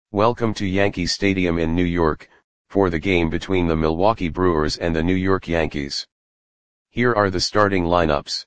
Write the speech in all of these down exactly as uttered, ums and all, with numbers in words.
Welcome to Yankee Stadium in New York, for the game between the Milwaukee Brewers and the New York Yankees. Here are the starting lineups.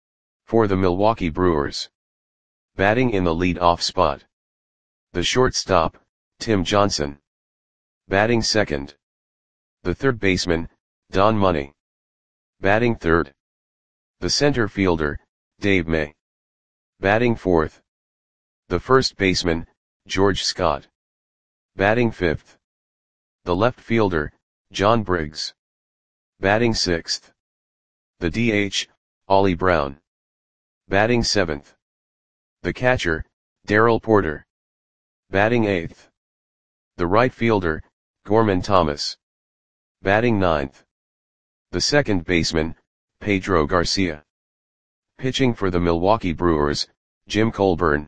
For the Milwaukee Brewers. Batting in the lead-off spot. The shortstop, Tim Johnson. Batting second. The third baseman, Don Money. Batting third. The center fielder, Dave May. Batting fourth. The first baseman, George Scott. Batting fifth. The left fielder, John Briggs. Batting sixth. The D H, Ollie Brown. Batting seventh. The catcher, Darrell Porter. Batting eighth. The right fielder, Gorman Thomas. Batting ninth. The second baseman, Pedro Garcia. Pitching for the Milwaukee Brewers, Jim Colburn.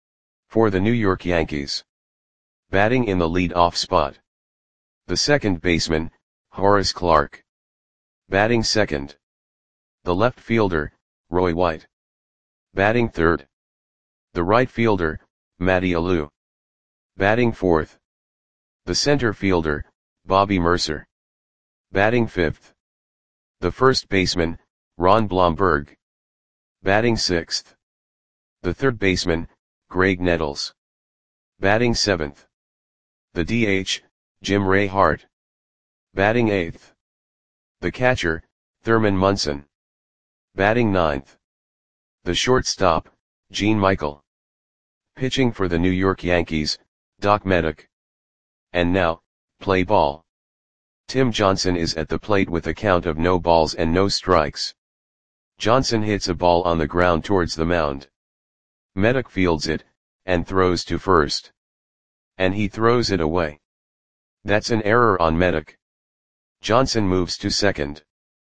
For the New York Yankees. Batting in the lead-off spot. The second baseman, Horace Clarke. Batting second. The left fielder, Roy White. Batting third. The right fielder, Matty Alou. Batting fourth. The center fielder, Bobby Murcer. Batting fifth. The first baseman, Ron Blomberg. Batting sixth. The third baseman, Greg Nettles. Batting seventh. The D H, Jim Ray Hart. Batting eighth. The catcher, Thurman Munson. Batting ninth. The shortstop, Gene Michael. Pitching for the New York Yankees, Doc Meddick. And now, play ball. Tim Johnson is at the plate with a count of no balls and no strikes. Johnson hits a ball on the ground towards the mound. Meddick fields it, and throws to first. And he throws it away. That's an error on Meddick. Johnson moves to second.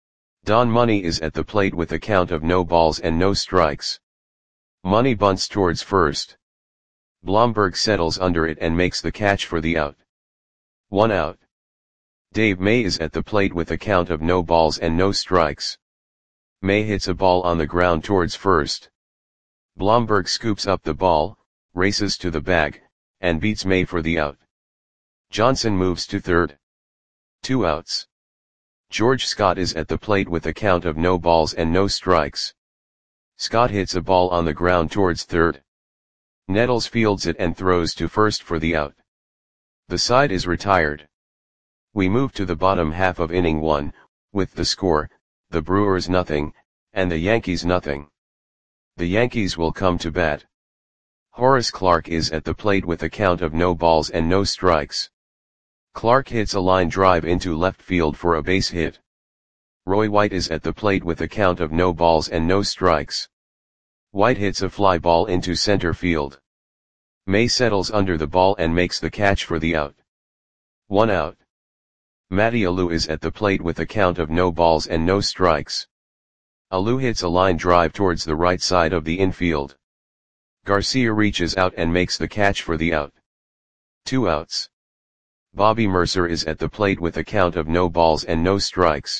Don Money is at the plate with a count of no balls and no strikes. Money bunts towards first. Blomberg settles under it and makes the catch for the out. One out. Dave May is at the plate with a count of no balls and no strikes. May hits a ball on the ground towards first. Blomberg scoops up the ball, races to the bag, and beats May for the out. Johnson moves to third. Two outs. George Scott is at the plate with a count of no balls and no strikes. Scott hits a ball on the ground towards third. Nettles fields it and throws to first for the out. The side is retired. We move to the bottom half of inning one, with the score, the Brewers nothing, and the Yankees nothing. The Yankees will come to bat. Horace Clarke is at the plate with a count of no balls and no strikes. Clarke hits a line drive into left field for a base hit. Roy White is at the plate with a count of no balls and no strikes. White hits a fly ball into center field. May settles under the ball and makes the catch for the out. One out. Matty Alou is at the plate with a count of no balls and no strikes. Alou hits a line drive towards the right side of the infield. Garcia reaches out and makes the catch for the out. Two outs. Bobby Murcer is at the plate with a count of no balls and no strikes.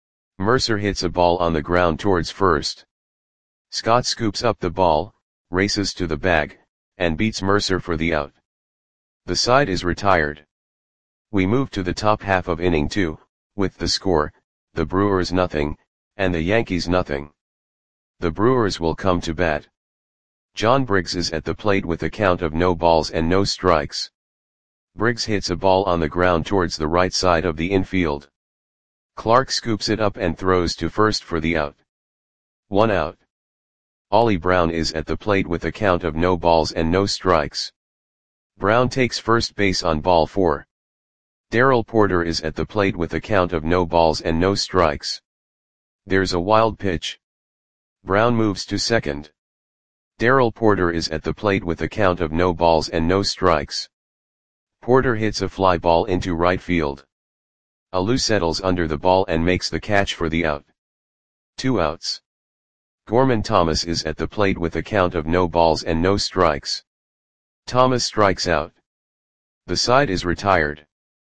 Murcer hits a ball on the ground towards first. Scott scoops up the ball, races to the bag, and beats Murcer for the out. The side is retired. We move to the top half of inning two, with the score, the Brewers nothing, and the Yankees nothing. The Brewers will come to bat. John Briggs is at the plate with a count of no balls and no strikes. Briggs hits a ball on the ground towards the right side of the infield. Clarke scoops it up and throws to first for the out. One out. Ollie Brown is at the plate with a count of no balls and no strikes. Brown takes first base on ball four. Darrell Porter is at the plate with a count of no balls and no strikes. There's a wild pitch. Brown moves to second. Darrell Porter is at the plate with a count of no balls and no strikes. Porter hits a fly ball into right field. Alou settles under the ball and makes the catch for the out. Two outs. Gorman Thomas is at the plate with a count of no balls and no strikes. Thomas strikes out. The side is retired.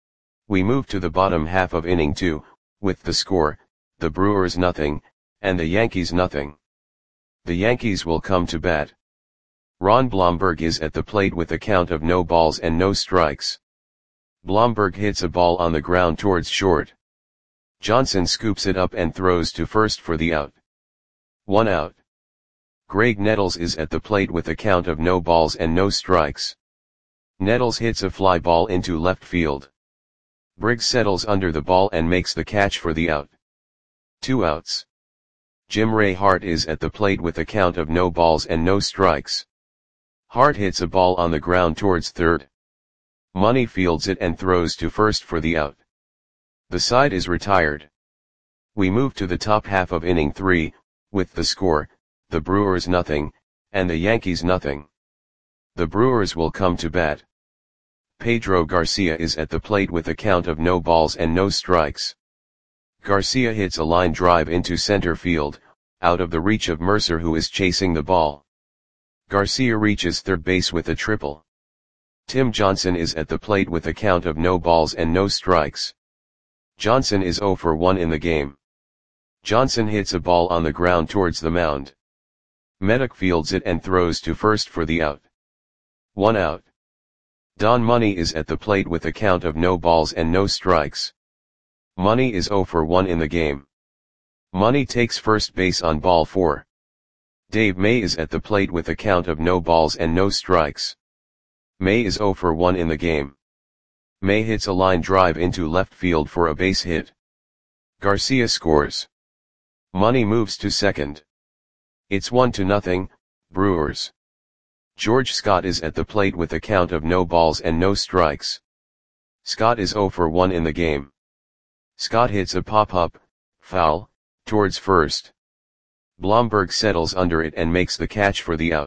We move to the bottom half of inning two, with the score, the Brewers nothing, and the Yankees nothing. The Yankees will come to bat. Ron Blomberg is at the plate with a count of no balls and no strikes. Blomberg hits a ball on the ground towards short. Johnson scoops it up and throws to first for the out. One out. Greg Nettles is at the plate with a count of no balls and no strikes. Nettles hits a fly ball into left field. Briggs settles under the ball and makes the catch for the out. Two outs. Jim Ray Hart is at the plate with a count of no balls and no strikes. Hart hits a ball on the ground towards third. Money fields it and throws to first for the out. The side is retired. We move to the top half of inning three, with the score, the Brewers nothing, and the Yankees nothing. The Brewers will come to bat. Pedro Garcia is at the plate with a count of no balls and no strikes. Garcia hits a line drive into center field, out of the reach of Mercer, who is chasing the ball. Garcia reaches third base with a triple. Tim Johnson is at the plate with a count of no balls and no strikes. Johnson is oh for one in the game. Johnson hits a ball on the ground towards the mound. Medic fields it and throws to first for the out. One out. Don Money is at the plate with a count of no balls and no strikes. Money is oh for one in the game. Money takes first base on ball four. Dave May is at the plate with a count of no balls and no strikes. May is oh for one in the game. May hits a line drive into left field for a base hit. Garcia scores. Money moves to second. It's one to nothing, Brewers. George Scott is at the plate with a count of no balls and no strikes. Scott is oh for one in the game. Scott hits a pop-up, foul, towards first. Blomberg settles under it and makes the catch for the out.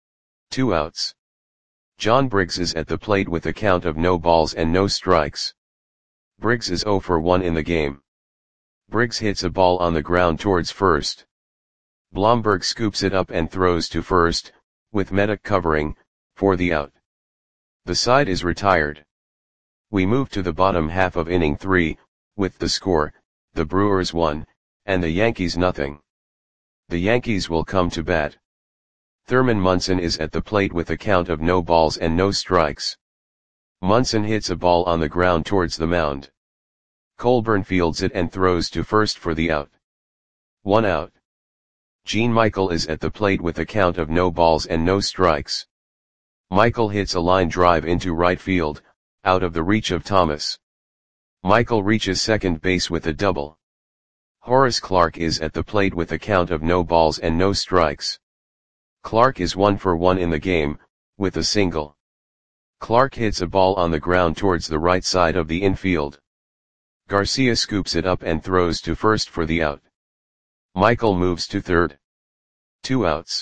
Two outs. John Briggs is at the plate with a count of no balls and no strikes. Briggs is oh for one in the game. Briggs hits a ball on the ground towards first. Blomberg scoops it up and throws to first, with Medic covering, for the out. The side is retired. We move to the bottom half of inning three, with the score, the Brewers one, and the Yankees nothing. The Yankees will come to bat. Thurman Munson is at the plate with a count of no balls and no strikes. Munson hits a ball on the ground towards the mound. Colburn fields it and throws to first for the out. One out. Gene Michael is at the plate with a count of no balls and no strikes. Michael hits a line drive into right field, out of the reach of Thomas. Michael reaches second base with a double. Horace Clarke is at the plate with a count of no balls and no strikes. Clarke is one for one in the game, with a single. Clarke hits a ball on the ground towards the right side of the infield. Garcia scoops it up and throws to first for the out. Michael moves to third. Two outs.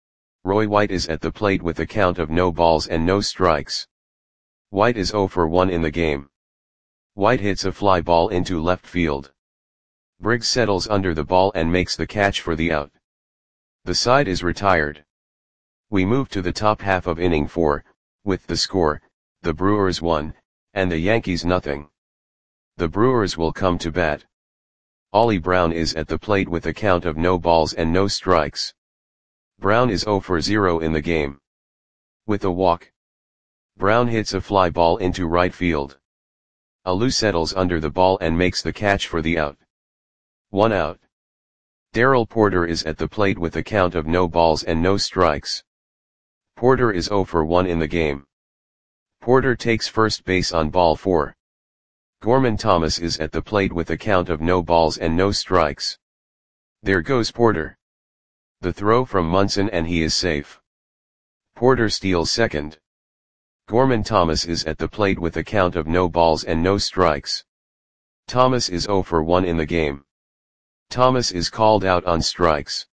Roy White is at the plate with a count of no balls and no strikes. White is oh for one in the game. White hits a fly ball into left field. Briggs settles under the ball and makes the catch for the out. The side is retired. We move to the top half of inning four, with the score, the Brewers one, and the Yankees nothing. The Brewers will come to bat. Ollie Brown is at the plate with a count of no balls and no strikes. Brown is oh for zero in the game. With a walk. Brown hits a fly ball into right field. Alou settles under the ball and makes the catch for the out. One out. Darrell Porter is at the plate with a count of no balls and no strikes. Porter is oh for one in the game. Porter takes first base on ball four. Gorman Thomas is at the plate with a count of no balls and no strikes. There goes Porter. The throw from Munson and he is safe. Porter steals second. Gorman Thomas is at the plate with a count of no balls and no strikes. Thomas is oh for one in the game. Thomas is called out on strikes.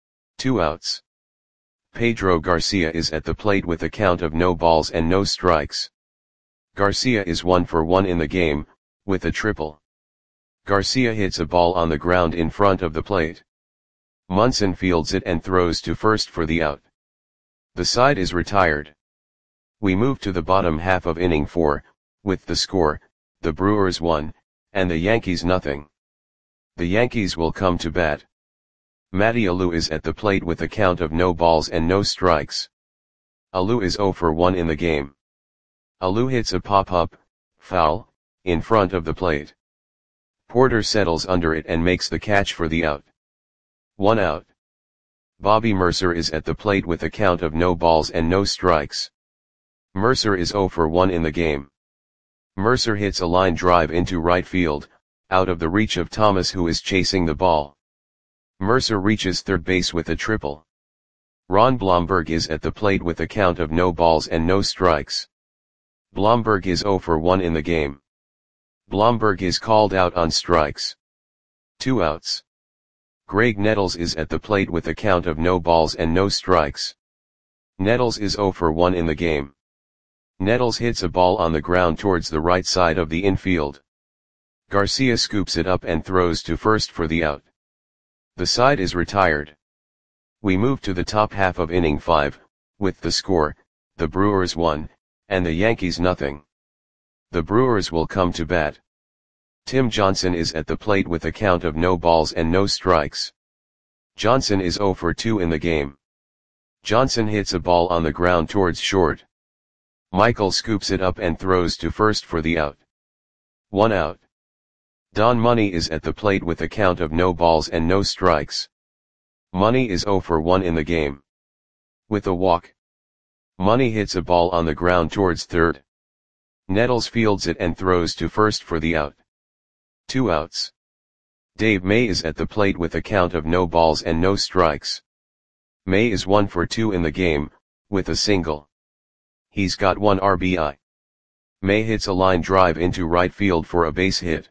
Two outs. Pedro Garcia is at the plate with a count of no balls and no strikes. Garcia is one for one in the game, with a triple. Garcia hits a ball on the ground in front of the plate. Munson fields it and throws to first for the out. The side is retired. We move to the bottom half of inning four, with the score, the Brewers one, and the Yankees nothing. The Yankees will come to bat. Matty Alou is at the plate with a count of no balls and no strikes. Alou is zero for one in the game. Alou hits a pop-up, foul, in front of the plate. Porter settles under it and makes the catch for the out. One out. Bobby Mercer is at the plate with a count of no balls and no strikes. Mercer is zero for one in the game. Mercer hits a line drive into right field, out of the reach of Thomas, who is chasing the ball. Mercer reaches third base with a triple. Ron Blomberg is at the plate with a count of no balls and no strikes. Blomberg is zero for one in the game. Blomberg is called out on strikes. Two outs. Greg Nettles is at the plate with a count of no balls and no strikes. Nettles is zero for one in the game. Nettles hits a ball on the ground towards the right side of the infield. Garcia scoops it up and throws to first for the out. The side is retired. We move to the top half of inning five, with the score, the Brewers one, and the Yankees nothing. The Brewers will come to bat. Tim Johnson is at the plate with a count of no balls and no strikes. Johnson is zero for two in the game. Johnson hits a ball on the ground towards short. Michael scoops it up and throws to first for the out. One out. Don Money is at the plate with a count of no balls and no strikes. Money is zero for one in the game. With a walk. Money hits a ball on the ground towards third. Nettles fields it and throws to first for the out. Two outs. Dave May is at the plate with a count of no balls and no strikes. May is one for two in the game, with a single. He's got one R B I. May hits a line drive into right field for a base hit.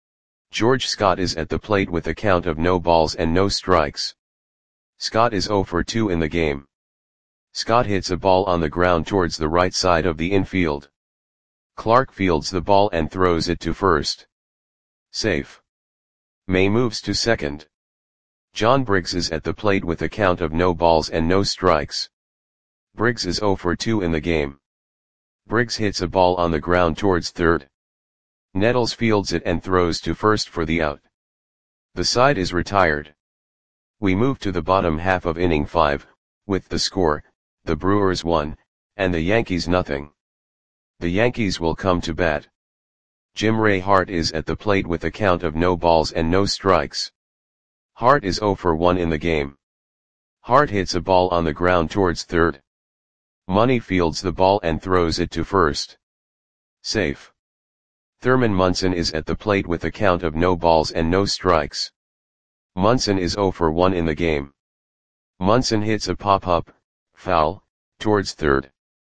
George Scott is at the plate with a count of no balls and no strikes. Scott is zero for two in the game. Scott hits a ball on the ground towards the right side of the infield. Clark fields the ball and throws it to first. Safe. May moves to second. John Briggs is at the plate with a count of no balls and no strikes. Briggs is zero for two in the game. Briggs hits a ball on the ground towards third. Nettles fields it and throws to first for the out. The side is retired. We move to the bottom half of inning five, with the score, the Brewers one, and the Yankees nothing. The Yankees will come to bat. Jim Ray Hart is at the plate with a count of no balls and no strikes. Hart is zero for one in the game. Hart hits a ball on the ground towards third. Money fields the ball and throws it to first. Safe. Thurman Munson is at the plate with a count of no balls and no strikes. Munson is zero for one in the game. Munson hits a pop-up, foul, towards third.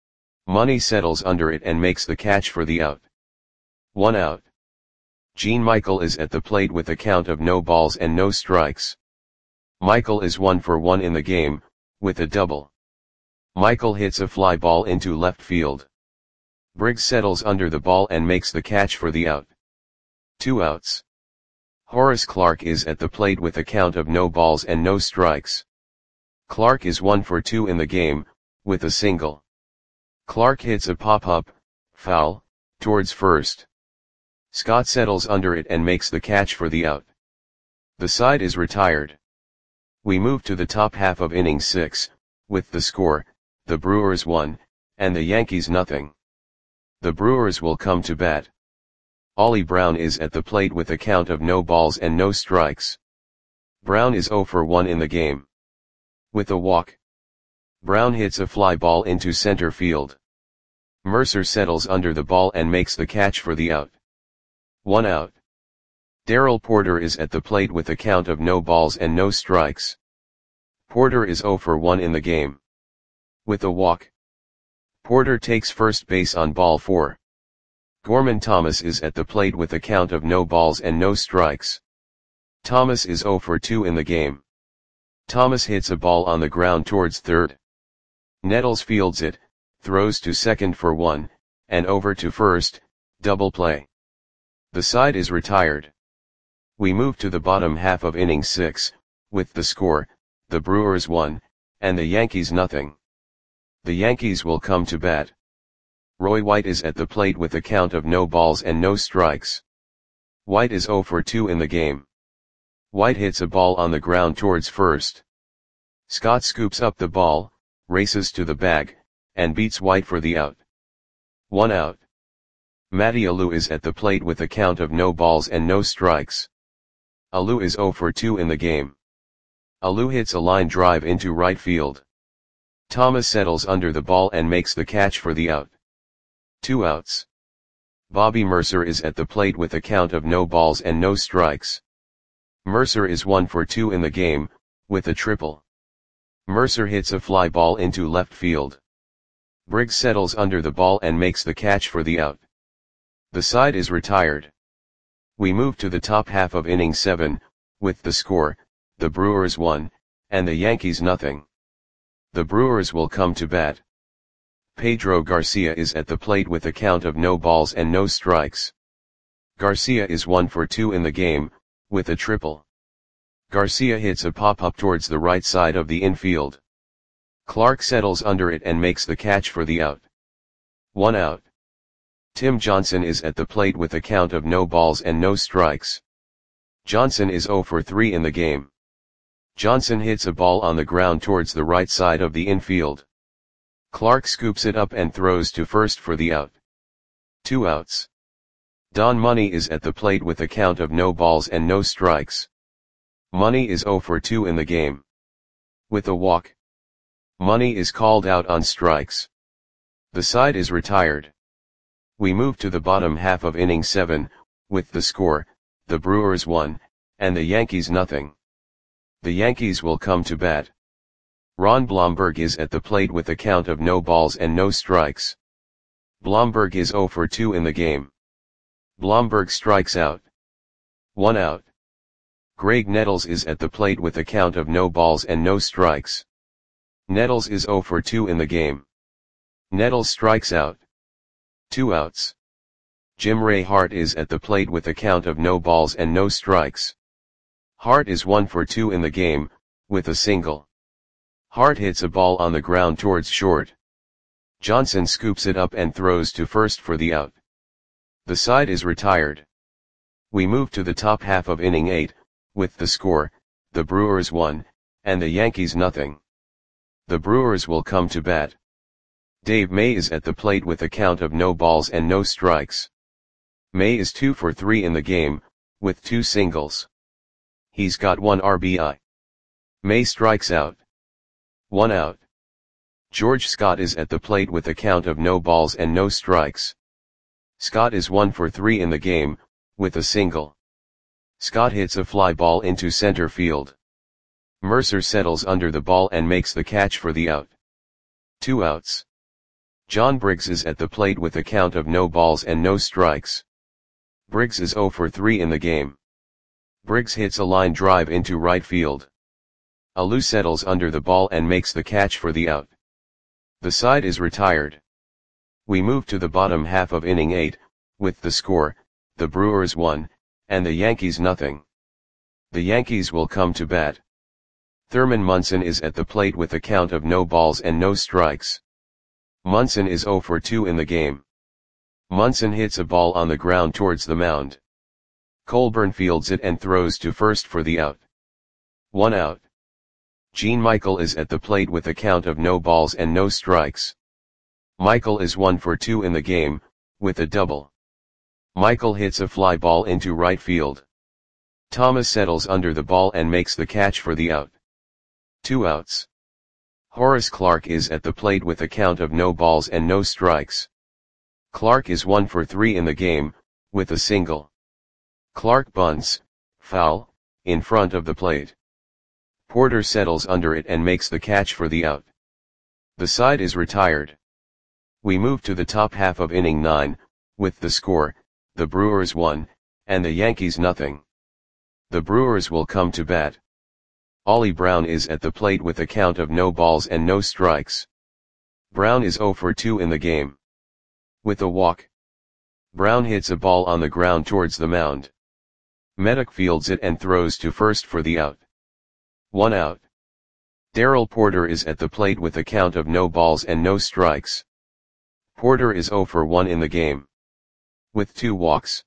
Money settles under it and makes the catch for the out. One out. Gene Michael is at the plate with a count of no balls and no strikes. Michael is one for one in the game, with a double. Michael hits a fly ball into left field. Briggs settles under the ball and makes the catch for the out. Two outs. Horace Clarke is at the plate with a count of no balls and no strikes. Clarke is one for two in the game, with a single. Clarke hits a pop-up, foul, towards first. Scott settles under it and makes the catch for the out. The side is retired. We move to the top half of inning six, with the score, the Brewers one, and the Yankees nothing. The Brewers will come to bat. Ollie Brown is at the plate with a count of no balls and no strikes. Brown is zero for one in the game. With a walk. Brown hits a fly ball into center field. Mercer settles under the ball and makes the catch for the out. One out. Darrell Porter is at the plate with a count of no balls and no strikes. Porter is zero for one in the game. With a walk. Porter takes first base on ball four. Gorman Thomas is at the plate with a count of no balls and no strikes. Thomas is zero for two in the game. Thomas hits a ball on the ground towards third. Nettles fields it, throws to second for one, and over to first, double play. The side is retired. We move to the bottom half of inning six, with the score, the Brewers one, and the Yankees nothing. The Yankees will come to bat. Roy White is at the plate with a count of no balls and no strikes. White is zero for two in the game. White hits a ball on the ground towards first. Scott scoops up the ball, races to the bag, and beats White for the out. One out. Matty Alou is at the plate with a count of no balls and no strikes. Alou is zero for two in the game. Alou hits a line drive into right field. Thomas settles under the ball and makes the catch for the out. Two outs. Bobby Mercer is at the plate with a count of no balls and no strikes. Mercer is one for two in the game, with a triple. Mercer hits a fly ball into left field. Briggs settles under the ball and makes the catch for the out. The side is retired. We move to the top half of inning seven, with the score, the Brewers one, and the Yankees nothing. The Brewers will come to bat. Pedro Garcia is at the plate with a count of no balls and no strikes. Garcia is one for two in the game, with a triple. Garcia hits a pop-up towards the right side of the infield. Clark settles under it and makes the catch for the out. One out. Tim Johnson is at the plate with a count of no balls and no strikes. Johnson is zero for three in the game. Johnson hits a ball on the ground towards the right side of the infield. Clark scoops it up and throws to first for the out. Two outs. Don Money is at the plate with a count of no balls and no strikes. Money is zero for two in the game. With a walk. Money is called out on strikes. The side is retired. We move to the bottom half of inning seven, with the score, the Brewers one, and the Yankees nothing. The Yankees will come to bat. Ron Blomberg is at the plate with a count of no balls and no strikes. Blomberg is zero for two in the game. Blomberg strikes out. One out. Greg Nettles is at the plate with a count of no balls and no strikes. Nettles is zero for two in the game. Nettles strikes out. Two outs. Jim Ray Hart is at the plate with a count of no balls and no strikes. Hart is one for two in the game, with a single. Hart hits a ball on the ground towards short. Johnson scoops it up and throws to first for the out. The side is retired. We move to the top half of inning eight, with the score, the Brewers one, and the Yankees nothing. The Brewers will come to bat. Dave May is at the plate with a count of no balls and no strikes. May is two for three in the game, with two singles. He's got one R B I. May strikes out. One out. George Scott is at the plate with a count of no balls and no strikes. Scott is one for three in the game, with a single. Scott hits a fly ball into center field. Mercer settles under the ball and makes the catch for the out. Two outs. John Briggs is at the plate with a count of no balls and no strikes. Briggs is zero for three in the game. Briggs hits a line drive into right field. Alou settles under the ball and makes the catch for the out. The side is retired. We move to the bottom half of inning eight, with the score, the Brewers one, and the Yankees nothing. The Yankees will come to bat. Thurman Munson is at the plate with a count of no balls and no strikes. Munson is zero for two in the game. Munson hits a ball on the ground towards the mound. Colburn fields it and throws to first for the out. One out. Gene Michael is at the plate with a count of no balls and no strikes. Michael is one for two in the game, with a double. Michael hits a fly ball into right field. Thomas settles under the ball and makes the catch for the out. Two outs. Horace Clarke is at the plate with a count of no balls and no strikes. Clarke is one for three in the game, with a single. Clarke bunts, foul, in front of the plate. Porter settles under it and makes the catch for the out. The side is retired. We move to the top half of inning nine, with the score, the Brewers one, and the Yankees nothing. The Brewers will come to bat. Ollie Brown is at the plate with a count of no balls and no strikes. Brown is zero for two in the game. With a walk. Brown hits a ball on the ground towards the mound. Meddock fields it and throws to first for the out. One out. Darrell Porter is at the plate with a count of no balls and no strikes. Porter is zero for one in the game. With two walks.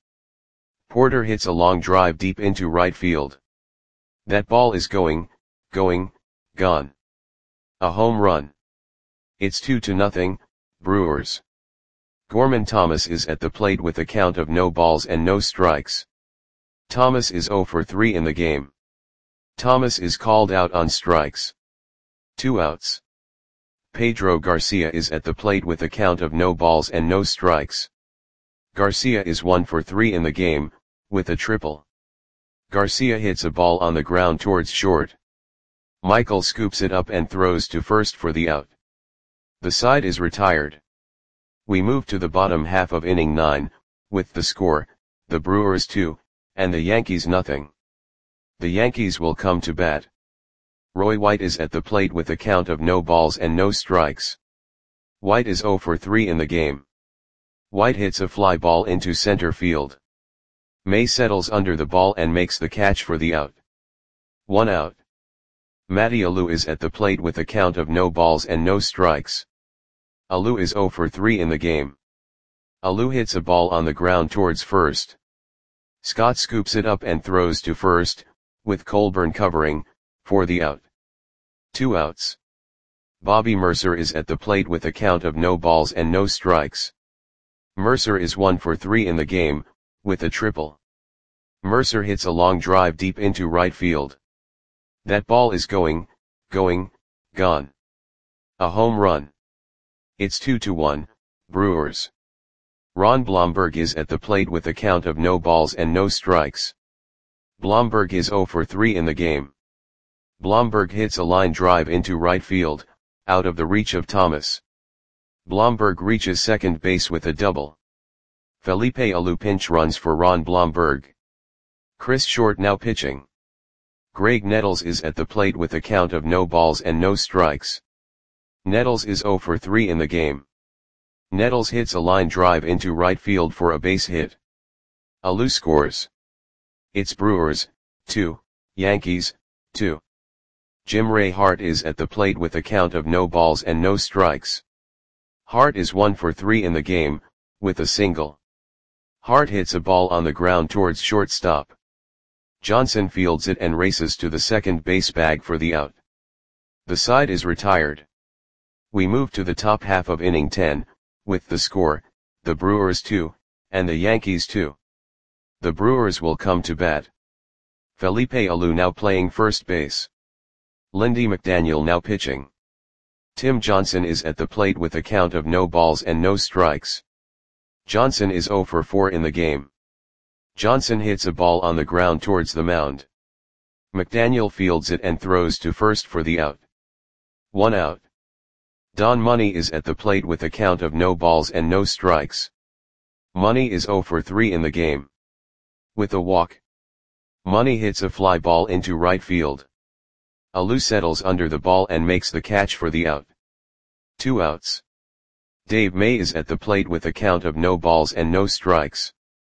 Porter hits a long drive deep into right field. That ball is going, going, gone. A home run. It's two to nothing, Brewers. Gorman Thomas is at the plate with a count of no balls and no strikes. Thomas is zero for three in the game. Thomas is called out on strikes. Two outs. Pedro Garcia is at the plate with a count of no balls and no strikes. Garcia is one for three in the game, with a triple. Garcia hits a ball on the ground towards short. Michael scoops it up and throws to first for the out. The side is retired. We move to the bottom half of inning nine, with the score, the Brewers two, and the Yankees nothing. The Yankees will come to bat. Roy White is at the plate with a count of no balls and no strikes. White is zero for three in the game. White hits a fly ball into center field. May settles under the ball and makes the catch for the out. One out. Matty Alou is at the plate with a count of no balls and no strikes. Alou is zero for three in the game. Alou hits a ball on the ground towards first. Scott scoops it up and throws to first, with Colburn covering, for the out. Two outs. Bobby Mercer is at the plate with a count of no balls and no strikes. Mercer is one for three in the game, with a triple. Mercer hits a long drive deep into right field. That ball is going, going, gone. A home run. It's two to one, Brewers. Ron Blomberg is at the plate with a count of no balls and no strikes. Blomberg is zero for three in the game. Blomberg hits a line drive into right field, out of the reach of Thomas. Blomberg reaches second base with a double. Felipe Alou pinch runs for Ron Blomberg. Chris Short now pitching. Greg Nettles is at the plate with a count of no balls and no strikes. Nettles is zero for three in the game. Nettles hits a line drive into right field for a base hit. Alou scores. It's Brewers, two, Yankees, two. Jim Ray Hart is at the plate with a count of no balls and no strikes. Hart is one for three in the game, with a single. Hart hits a ball on the ground towards shortstop. Johnson fields it and races to the second base bag for the out. The side is retired. We move to the top half of inning ten, with the score, the Brewers two, and the Yankees two. The Brewers will come to bat. Felipe Alou now playing first base. Lindy McDaniel now pitching. Tim Johnson is at the plate with a count of no balls and no strikes. Johnson is zero for four in the game. Johnson hits a ball on the ground towards the mound. McDaniel fields it and throws to first for the out. One out. Don Money is at the plate with a count of no balls and no strikes. Money is zero for three in the game. With a walk. Money hits a fly ball into right field. Alou settles under the ball and makes the catch for the out. Two outs. Dave May is at the plate with a count of no balls and no strikes.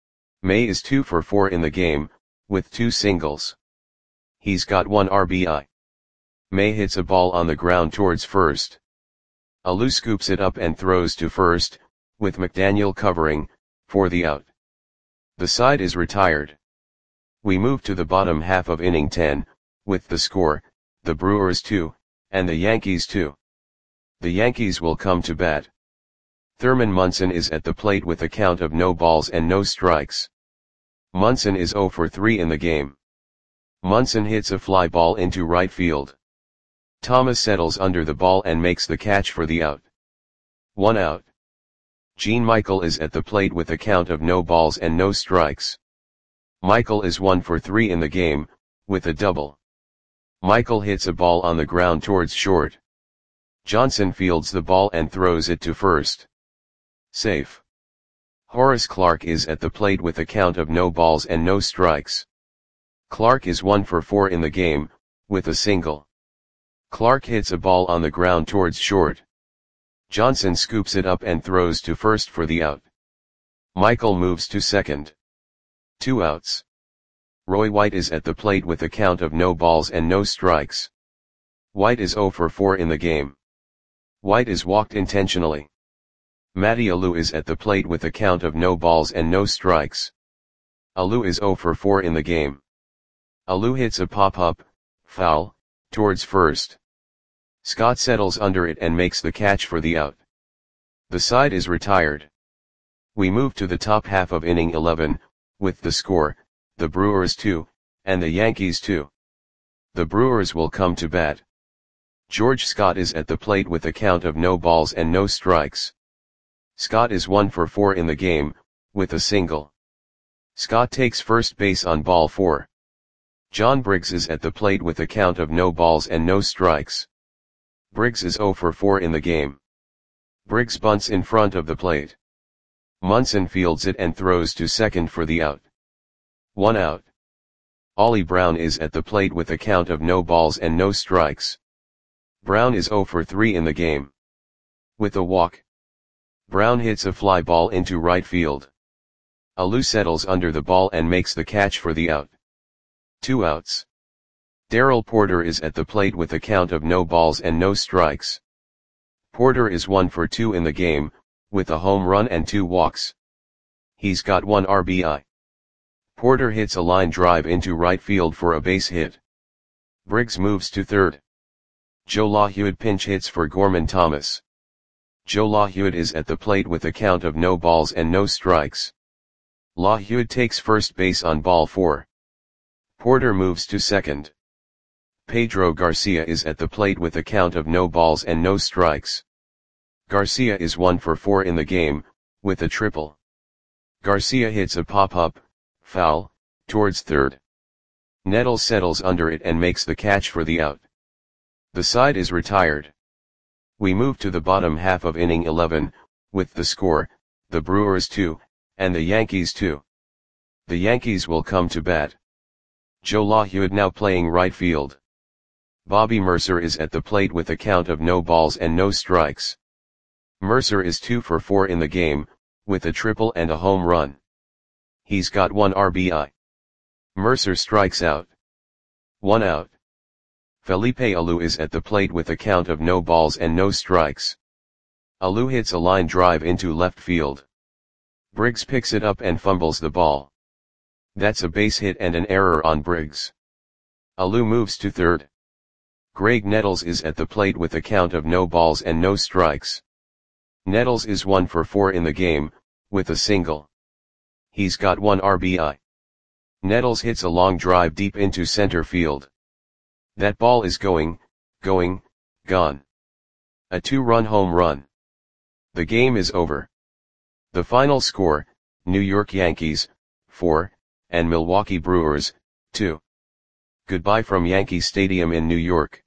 May is two for four in the game, with two singles. He's got one R B I. May hits a ball on the ground towards first. Alou scoops it up and throws to first, with McDaniel covering, for the out. The side is retired. We move to the bottom half of inning ten, with the score, the Brewers two, and the Yankees two. The Yankees will come to bat. Thurman Munson is at the plate with a count of no balls and no strikes. Munson is zero for three in the game. Munson hits a fly ball into right field. Thomas settles under the ball and makes the catch for the out. One out. Gene Michael is at the plate with a count of no balls and no strikes. Michael is one for three in the game, with a double. Michael hits a ball on the ground towards short. Johnson fields the ball and throws it to first. Safe. Horace Clarke is at the plate with a count of no balls and no strikes. Clarke is one for four in the game, with a single. Clarke hits a ball on the ground towards short. Johnson scoops it up and throws to first for the out. Michael moves to second. Two outs. Roy White is at the plate with a count of no balls and no strikes. White is zero for four in the game. White is walked intentionally. Matty Alou is at the plate with a count of no balls and no strikes. Alou is zero for four in the game. Alou hits a pop-up, foul, towards first. Scott settles under it and makes the catch for the out. The side is retired. We move to the top half of inning eleven, with the score, the Brewers two, and the Yankees two. The Brewers will come to bat. George Scott is at the plate with a count of no balls and no strikes. Scott is one for four in the game, with a single. Scott takes first base on ball four. John Briggs is at the plate with a count of no balls and no strikes. Briggs is zero for four in the game. Briggs bunts in front of the plate. Munson fields it and throws to second for the out. One out. Ollie Brown is at the plate with a count of no balls and no strikes. Brown is zero for three in the game. With a walk, Brown hits a fly ball into right field. Alou settles under the ball and makes the catch for the out. Two outs. Darrell Porter is at the plate with a count of no balls and no strikes. Porter is one for two in the game, with a home run and two walks. He's got one R B I. Porter hits a line drive into right field for a base hit. Briggs moves to third. Joe LaHewitt pinch hits for Gorman Thomas. Joe LaHewitt is at the plate with a count of no balls and no strikes. LaHewitt takes first base on ball four. Porter moves to second. Pedro Garcia is at the plate with a count of no balls and no strikes. Garcia is one for four in the game, with a triple. Garcia hits a pop-up, foul, towards third. Nettles settles under it and makes the catch for the out. The side is retired. We move to the bottom half of inning eleven, with the score, the Brewers two, and the Yankees two. The Yankees will come to bat. Joe LaHewitt now playing right field. Bobby Mercer is at the plate with a count of no balls and no strikes. Mercer is two for four in the game, with a triple and a home run. He's got one R B I. Mercer strikes out. One out. Felipe Alou is at the plate with a count of no balls and no strikes. Alou hits a line drive into left field. Briggs picks it up and fumbles the ball. That's a base hit and an error on Briggs. Alou moves to third. Greg Nettles is at the plate with a count of no balls and no strikes. Nettles is one for four in the game, with a single. He's got one R B I. Nettles hits a long drive deep into center field. That ball is going, going, gone. A two-run home run. The game is over. The final score, New York Yankees, four, and Milwaukee Brewers, two. Goodbye from Yankee Stadium in New York.